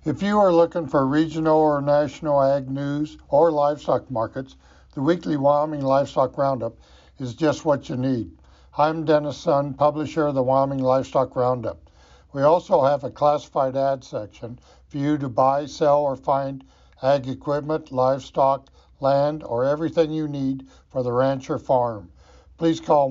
If you are looking for regional or national ag news or livestock markets, the weekly Wyoming Livestock Roundup is just what you need. I'm Dennis Sun, publisher of the Wyoming Livestock Roundup. We also have a classified ad section for you to buy, sell, or find ag equipment, livestock, land, or everything you need for the ranch or farm. Please call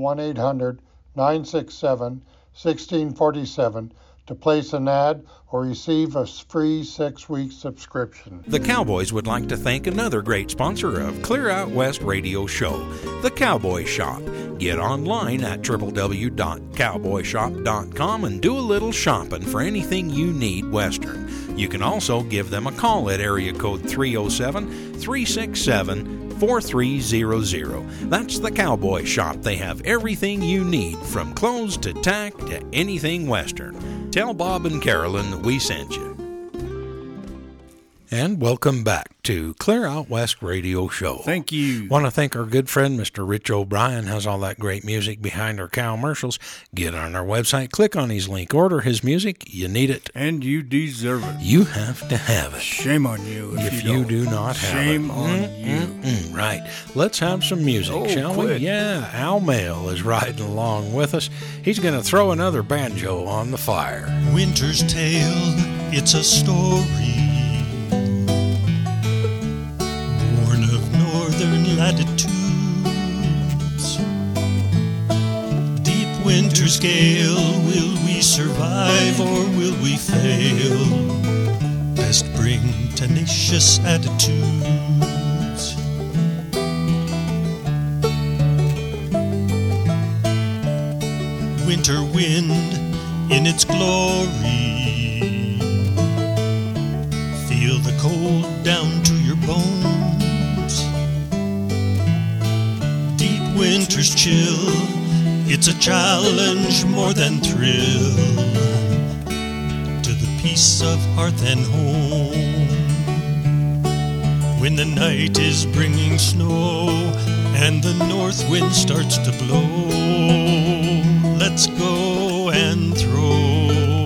1-800-967-1647 to place an ad or receive a free 6-week subscription. The Cowboys would like to thank another great sponsor of Clear Out West Radio Show, The Cowboy Shop. Get online at www.cowboyshop.com and do a little shopping for anything you need Western. You can also give them a call at area code 307-367-4300. That's The Cowboy Shop. They have everything you need, from clothes to tack to anything Western. Tell Bob and Carolyn we sent you. And welcome back to Clear Out West Radio Show. Thank you. Want to thank our good friend, Mr. Rich O'Brien, has all that great music behind our commercials. Get on our website, click on his link, order his music. You need it. And you deserve it. You have to have it. Shame on you if you do not have it. Shame on you. Right. Let's have some music, shall we? Yeah, Al Mail is riding along with us. He's going to throw another banjo on the fire. Winter's Tale, it's a story born of northern latitudes. Deep winter's gale, will we survive or will we fail? Best bring tenacious attitudes. Winter wind in its glory, feel the cold down to your bones. Deep winter's chill, it's a challenge more than thrill to the peace of hearth and home. When the night is bringing snow and the north wind starts to blow, let's go and throw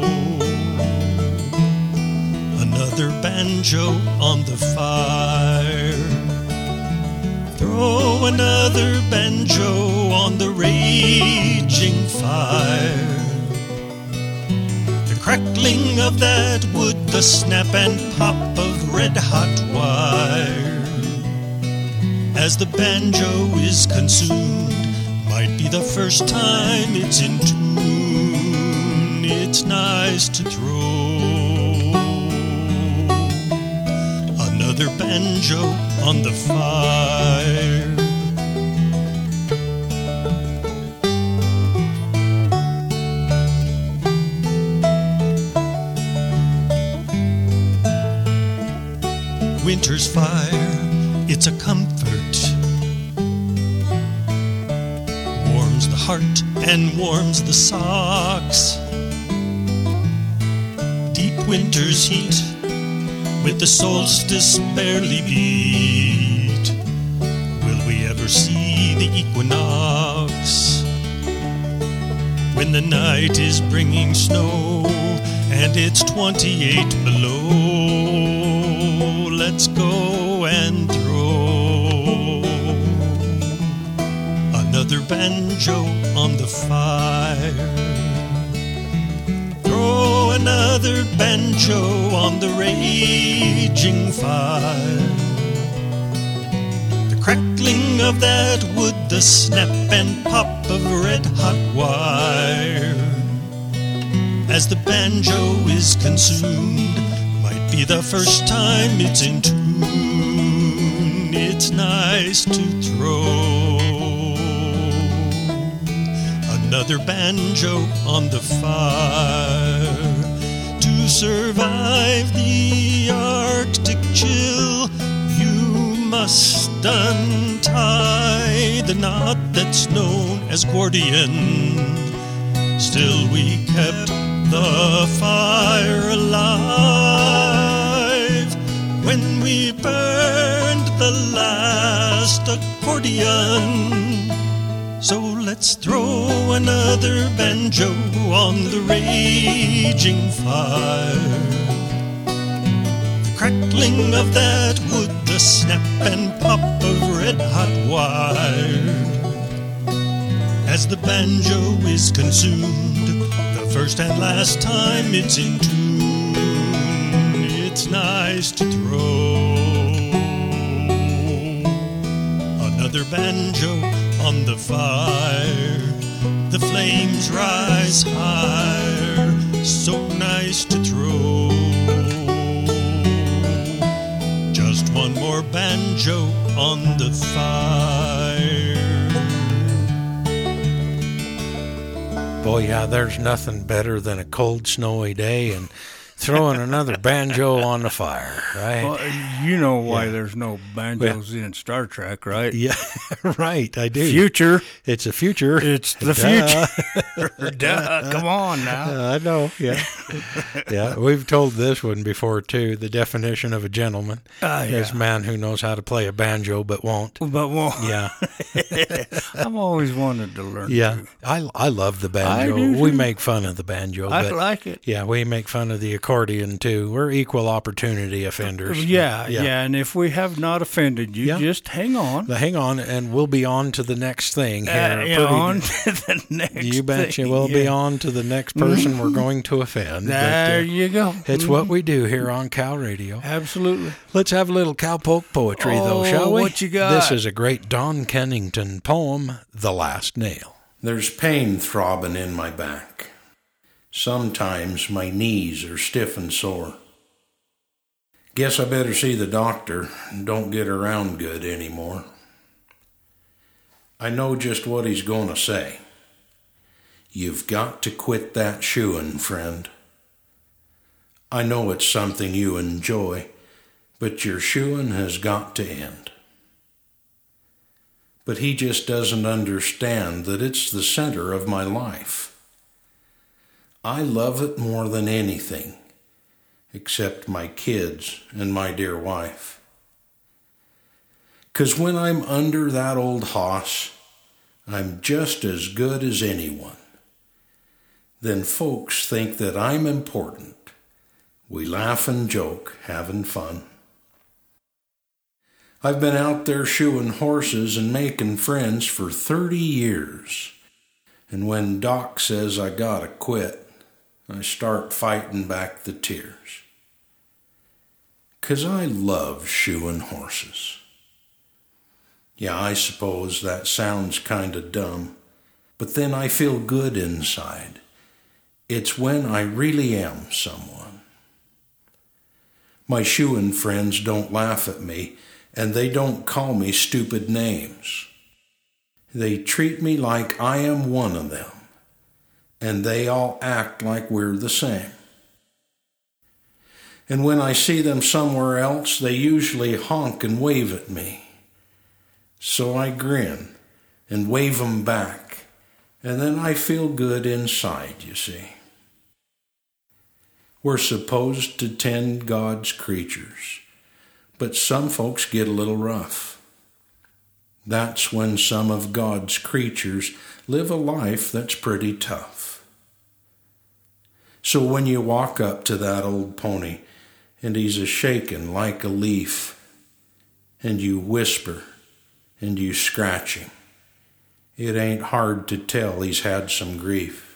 another banjo on the fire. Throw another banjo on the raging fire. The crackling of that wood, the snap and pop of red-hot wire. As the banjo is consumed, might be the first time it's in tune. It's nice to throw another banjo on the fire. Winter's fire, it's a comfort. Warms the heart and warms the socks. Deep winter's heat with the solstice barely beat. Will we ever see the equinox? When the night is bringing snow and it's 28 below, let's go and throw another banjo on the fire. Throw another banjo on the raging fire. The crackling of that wood, the snap and pop of red-hot wire. As the banjo is consumed, might be the first time it's in tune. It's nice to throw another banjo on the fire. To survive the Arctic chill, you must untie the knot that's known as accordion. Still we kept the fire alive when we burned the last accordion. So let's throw another banjo on the raging fire. crackling of that wood, the snap and pop of red-hot wire. As the banjo is consumed, the first and last time it's in tune, it's nice to throw another banjo on the fire. The flames rise higher, so nice to throw. Just one more banjo on the fire. Boy, yeah, there's nothing better than a cold, snowy day and throwing another banjo on the fire, right? Well, you know why there's no banjos in Star Trek, right? Yeah, right, I do. Future. It's a future. It's the future. Duh, come on now. I know, yeah. Yeah, we've told this one before, too. The definition of a gentleman is a man who knows how to play a banjo but won't. But won't. Yeah. I've always wanted to learn. Yeah, too. I love the banjo. I do, We too. make fun of the banjo. I but like it. yeah, we make fun of the accordion, too. We're equal opportunity offenders. Yeah, and if we have not offended you, just hang on. Hang on, and we'll be on to the next thing here. On to the next You betcha. thing. We'll be on to the next person we're going to offend. There you go. It's what we do here on Cow Radio. Absolutely. Let's have a little cowpoke poetry, though, shall we? What you got? This is a great Don Kennington poem, The Last Nail. There's pain throbbing in my back. Sometimes my knees are stiff and sore. Guess I better see the doctor and don't get around good anymore. I know just what he's going to say. You've got to quit that shoeing, friend. I know it's something you enjoy, but your shoeing has got to end. But he just doesn't understand that it's the center of my life. I love it more than anything, except my kids and my dear wife. 'Cause when I'm under that old hoss, I'm just as good as anyone. Then folks think that I'm important. We laugh and joke, having fun. I've been out there shoeing horses and making friends for 30 years. And when Doc says I gotta quit, I start fighting back the tears. 'Cause I love shoeing horses. Yeah, I suppose that sounds kinda dumb, but then I feel good inside. It's when I really am someone. My shoeing friends don't laugh at me, and they don't call me stupid names. They treat me like I am one of them, and they all act like we're the same. And when I see them somewhere else, they usually honk and wave at me. So I grin and wave 'em back, and then I feel good inside, you see. We're supposed to tend God's creatures, but some folks get a little rough. That's when some of God's creatures live a life that's pretty tough. So when you walk up to that old pony and he's a-shaking like a leaf, and you whisper and you scratch him, it ain't hard to tell he's had some grief.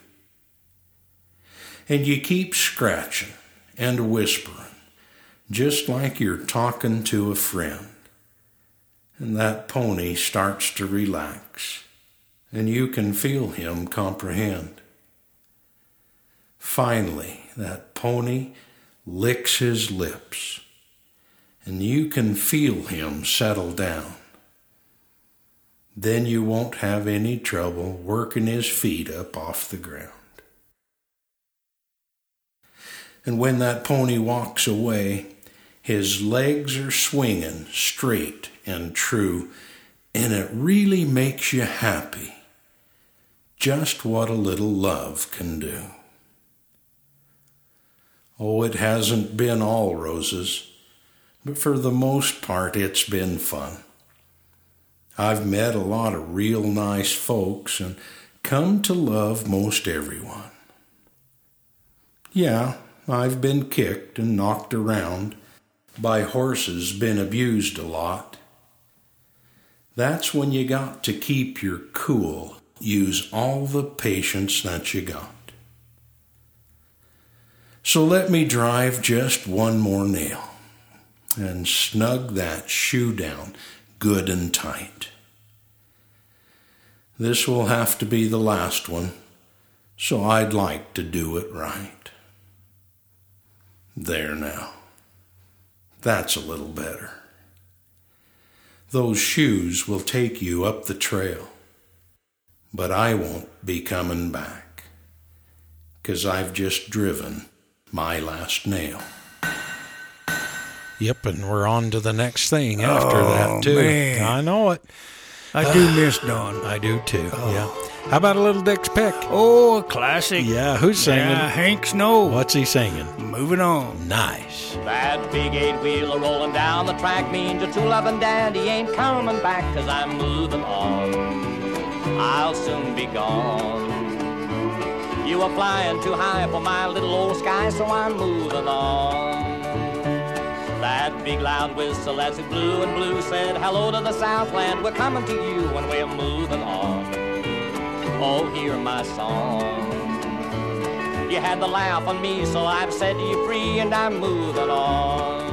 And you keep scratching and whispering, just like you're talking to a friend. And that pony starts to relax, and you can feel him comprehend. Finally, that pony licks his lips, and you can feel him settle down. Then you won't have any trouble working his feet up off the ground. And when that pony walks away, his legs are swinging straight and true, and it really makes you happy. Just what a little love can do. Oh, it hasn't been all roses, but for the most part it's been fun. I've met a lot of real nice folks and come to love most everyone. Yeah, I've been kicked and knocked around, by horses been abused a lot. That's when you got to keep your cool. Use all the patience that you got. So let me drive just one more nail and snug that shoe down good and tight. This will have to be the last one, so I'd like to do it right. There now. That's a little better. Those shoes will take you up the trail, but I won't be coming back, 'cause I've just driven my last nail. Yep, and we're on to the next thing after that, too. Man. I know it. I do miss Don. I do, too, yeah. How about a little Dick's Pick? Oh, a classic. Yeah, who's singing? Yeah, Hank Snow. What's he singing? Moving on. Nice. That big eight-wheeler rolling down the track means your true loving daddy ain't coming back, 'cause I'm moving on. I'll soon be gone. You are flying too high for my little old sky, so I'm moving on. That big loud whistle as it blew and blew said, hello to the Southland, we're coming to you and we're moving on. Oh, hear my song. You had the laugh on me, so I've set you free and I'm moving on.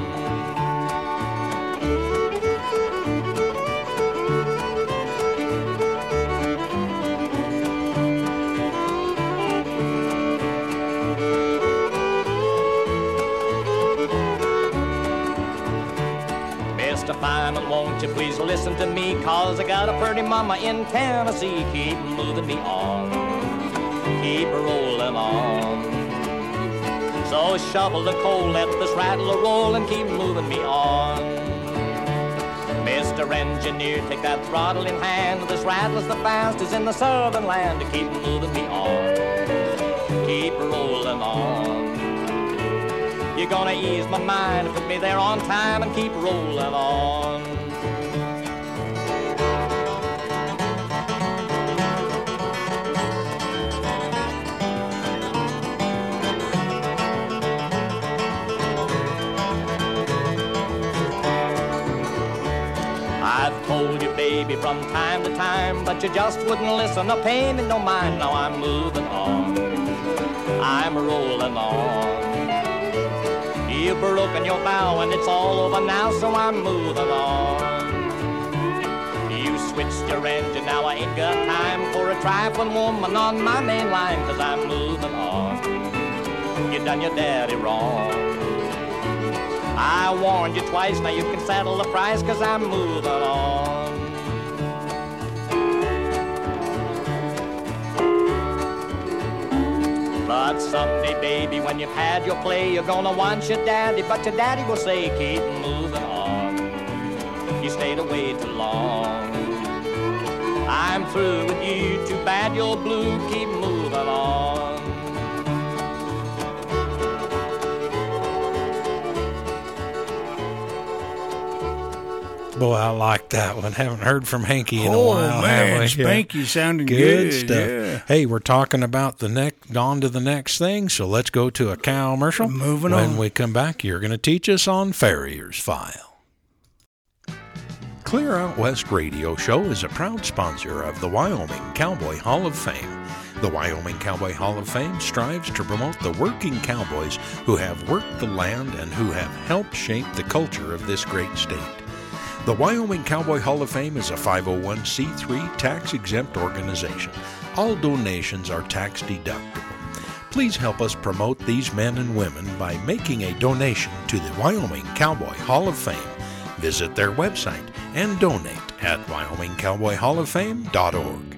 Mr. Fireman, won't you please listen to me, 'cause I got a pretty mama in Tennessee. Keep moving me on, keep rolling on. So shovel the coal, let this rattler roll and keep moving me on. Mr. Engineer, take that throttle in hand. This rattler's the fastest in the southern land. Keep moving me on, keep rolling on. You're gonna ease my mind, put me there on time and keep rolling on. I've told you, baby, from time to time, but you just wouldn't listen or pay me no mind. Now I'm moving on, I'm rolling on. You've broken your vow and it's all over now, so I'm moving on. You switched your engine, now I ain't got time for a trifling woman on my main line, 'cause I'm moving on. You done your daddy wrong. I warned you twice, now you can settle the price, 'cause I'm moving on. But someday, baby, when you've had your play, you're gonna want your daddy, but your daddy will say, keep moving on. You stayed away too long. I'm through with you, too bad you're blue, keep moving on. Boy, I like that one. Haven't heard from Hanky in a while. Oh, man, Spanky sounding good stuff. Yeah. Hey, we're talking about on to the next thing, so let's go to a commercial. Moving on. When we come back, you're going to teach us on Farrier's File. Clear Out West Radio Show is a proud sponsor of the Wyoming Cowboy Hall of Fame. The Wyoming Cowboy Hall of Fame strives to promote the working cowboys who have worked the land and who have helped shape the culture of this great state. The Wyoming Cowboy Hall of Fame is a 501c3 tax-exempt organization. All donations are tax deductible. Please help us promote these men and women by making a donation to the Wyoming Cowboy Hall of Fame. Visit their website and donate at WyomingCowboyHallOfFame.org.